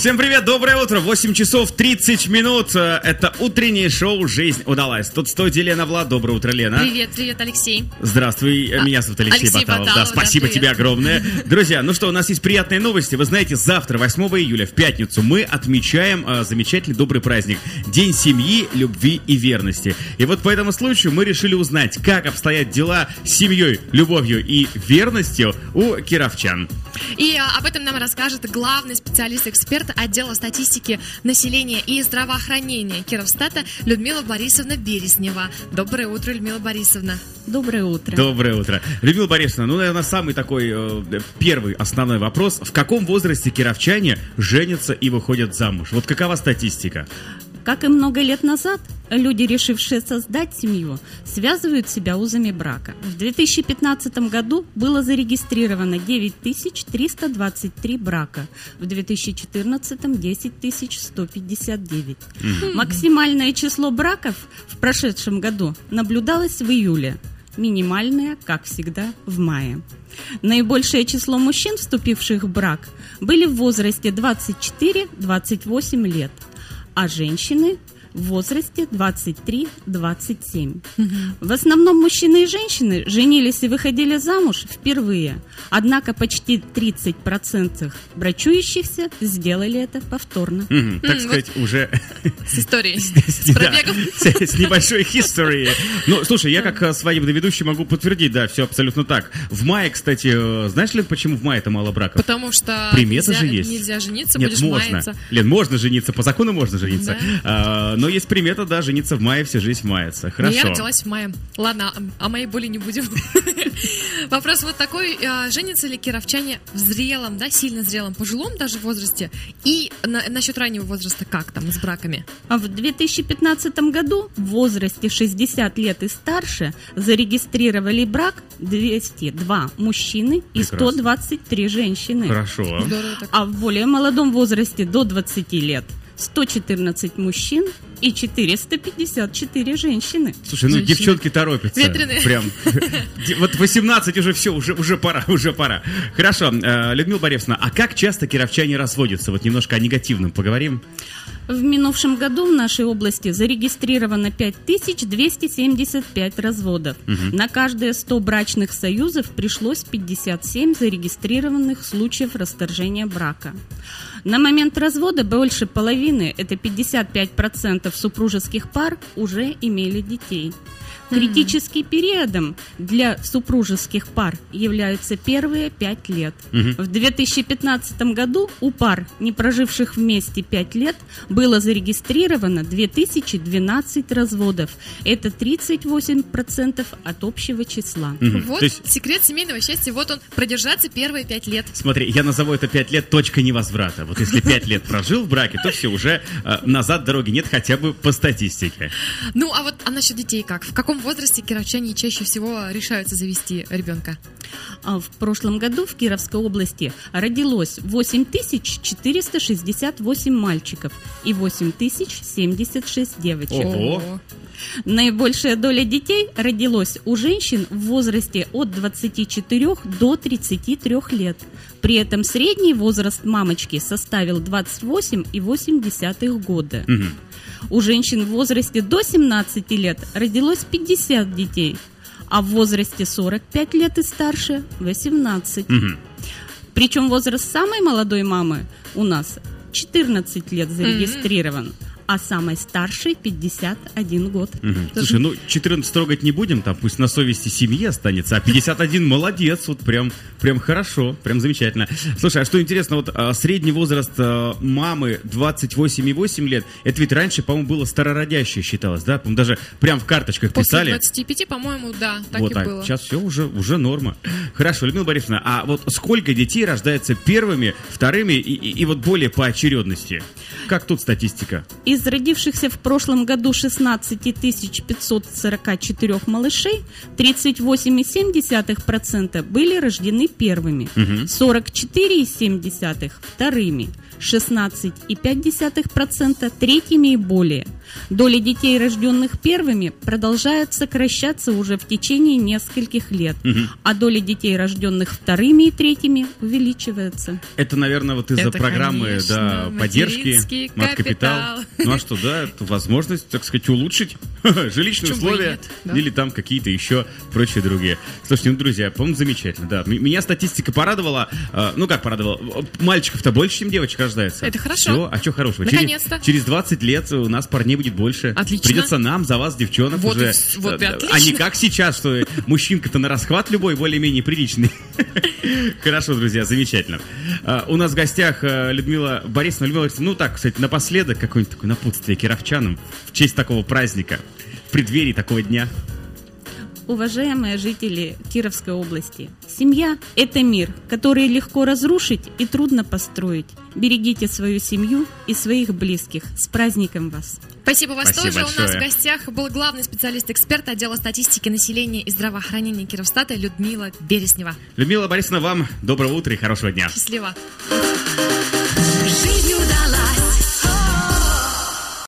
Всем привет, доброе утро, 8 часов 30 минут. Это утреннее шоу «Жизнь удалась». Тут в студии Лена Влад. Доброе утро, Лена. Привет, Алексей. Здравствуй, меня зовут Алексей Баталов. Да, спасибо тебе огромное. Друзья, ну что, у нас есть приятные новости. Вы знаете, завтра, 8 июля, в пятницу, мы отмечаем замечательный добрый праздник. День семьи, любви и верности. И вот по этому случаю мы решили узнать, как обстоят дела с семьей, любовью и верностью у кировчан. И об этом нам расскажет главный специалист-эксперт отдела статистики населения и здравоохранения Кировстата Людмила Борисовна Береснева. Доброе утро, Людмила Борисовна. Доброе утро. Доброе утро. Людмила Борисовна, ну, наверное, самый такой первый основной вопрос. В каком возрасте кировчане женятся и выходят замуж? Вот какова статистика? Как и много лет назад, люди, решившие создать семью, связывают себя узами брака. В 2015 году было зарегистрировано 9323 брака, в 2014 – 10159. Максимальное число браков в прошедшем году наблюдалось в июле, минимальное, как всегда, в мае. Наибольшее число мужчин, вступивших в брак, были в возрасте 24-28 лет, а женщины в возрасте 23-27. В основном мужчины и женщины женились и выходили замуж впервые, однако почти 30% брачующихся сделали это повторно. Так сказать, уже... С историей, с пробегом. С небольшой history. Ну, слушай, я как свадебный ведущий могу подтвердить, да, все абсолютно так. В мае, кстати, знаешь ли, почему в мае-то мало браков? Потому что примета же есть. Нельзя жениться, нет, будешь можно. маяться. Лен, можно жениться, по закону можно жениться. Да. Но есть примета, да, жениться в мае, вся жизнь мается. Хорошо. Но я родилась в мае. Ладно, о моей боли не будем. Вопрос вот такой. Женятся ли кировчане в зрелом, да, сильно зрелом, пожилом даже возрасте? И насчет раннего возраста как там с браками? В 2015 году в возрасте 60 лет и старше зарегистрировали брак 202 мужчины и 123 женщины. Хорошо. А в более молодом возрасте до 20 лет 114 мужчин и 454 женщины. Слушай, ну девчонки торопятся. Ветреные. Прям. Вот 18 уже все, уже пора. Хорошо, Людмила Борисовна, а как часто кировчане разводятся? Вот немножко о негативном поговорим. В минувшем году в нашей области зарегистрировано 5275 разводов. На каждые 100 брачных союзов пришлось 57 зарегистрированных случаев расторжения брака. На момент развода больше половины, это 55% супружеских пар, уже имели детей. Критическим периодом для супружеских пар являются первые 5 лет. В 2015 году у пар, не проживших вместе 5 лет, было зарегистрировано 2012 разводов. Это 38% от общего числа. Вот есть... секрет семейного счастья, вот он, продержаться первые 5 лет. Смотри, я назову это 5 лет точка невозврата. Вот если 5 лет прожил в браке, то все, уже назад дороги нет, хотя бы по статистике. Ну, а насчет детей как? В каком возрасте кировчане чаще всего решаются завести ребенка? В прошлом году в Кировской области родилось 8468 мальчиков и 8076 девочек. Ого! Наибольшая доля детей родилось у женщин в возрасте от 24 до 33 лет. При этом средний возраст мамочки составил 28,8 года. У женщин в возрасте до 17 лет родилось 50 детей, а в возрасте 45 лет и старше 18. Причем возраст самой молодой мамы у нас 14 лет зарегистрирован, а самой старшей 51 год. Слушай, ну 14 трогать не будем, там пусть на совести семьи останется, а 51 молодец, вот прям хорошо, прям замечательно. Слушай, а что интересно, вот средний возраст мамы 28,8 лет, это ведь раньше, по-моему, было старородящее считалось, да? По-моему, даже прям в карточках писали. После 25, по-моему, да, так вот и так. было. Сейчас все уже норма. Хорошо, Людмила Борисовна, а вот сколько детей рождается первыми, вторыми и вот более по очередности? Как тут статистика? Из родившихся в прошлом году 16 544 малышей 38,7% были рождены первыми, 44,7% вторыми, 16,5%, третьими и более. Доля детей, рожденных первыми, продолжает сокращаться уже в течение нескольких лет, а доля детей, рожденных вторыми и третьими, увеличивается. Это, наверное, вот из-за программы, конечно, поддержки, Мат-Капитал. Ну а что, да, это возможность, так сказать, улучшить жилищные условия или там какие-то еще прочие другие. Слушайте, ну, друзья, по-моему, замечательно, да. Меня статистика порадовала. Ну, как порадовала? Мальчиков-то больше, чем девочек рождается. Это хорошо. Все, а что хорошего? Наконец-то. Через 20 лет у нас парней будет больше. Отлично. Придется нам за вас, девчонок, вот уже. Вот А не как сейчас, что мужчинка-то на расхват любой, более-менее приличный. Хорошо, друзья, замечательно. У нас в гостях Людмила Борисовна. Людмила Борисовна, ну так, кстати, напоследок какое-нибудь такое напутствие кировчанам в честь такого праздника, в преддверии такого дня. Уважаемые жители Кировской области, семья – это мир, который легко разрушить и трудно построить. Берегите свою семью и своих близких. С праздником вас! Спасибо вас Спасибо тоже. большое. У нас в гостях был главный специалист-эксперт отдела статистики населения и здравоохранения Кировстата Людмила Береснева. Людмила Борисовна, вам доброго утра и хорошего дня. Счастливо!